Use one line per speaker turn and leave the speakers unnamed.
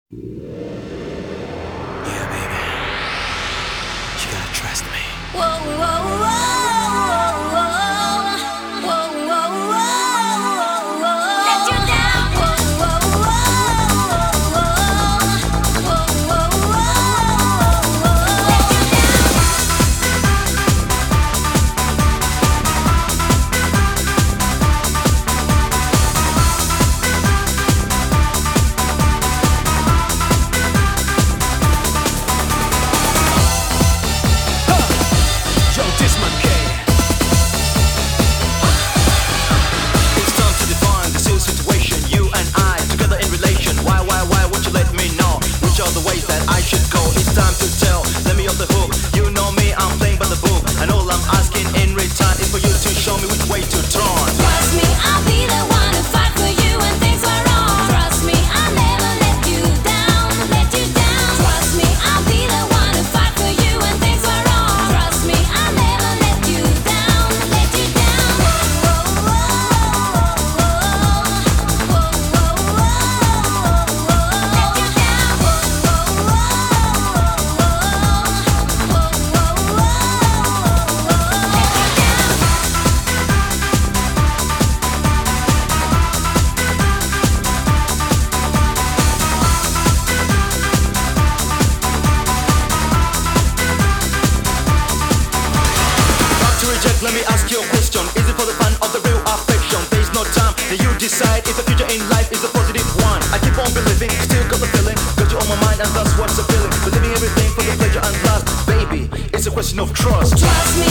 Yeah, baby. You gotta trust me.
Whoa, whoa, whoa, whoa, whoa, whoa, whoa, whoa. Let you down. Whoa, whoa, whoa, whoa, whoa, whoa. Let you down.
Yo, this my game. It's time to define the silly situation. You and I together in relation. Why won't you let me know which are the ways that I should go? It's time to tell. Let me off the hook. You know me, I'm playing by the book, and all I'm asking in return is for you to show me which way to turn.
Trust me, I'll be the one to fight for you when things are wrong. Trust me, I'll never let you down, let you down. Trust me, I'll be the one to fight for you when things are wrong. Trust me, I'll never let you down, let you down. Whoa, whoa, whoa, whoa, whoa, whoa, let you down. Whoa, whoa, whoa, let you down.
Not to reject, let me ask you a question. Is it for the fun of the real affection? There's no time, then you decide if the future in life is a positive one. I keep on believing, still got the feeling, got you on my mind and that's what's appealing. Believing everything for the pleasure and lust. Baby, it's a question of trust.
Trust me,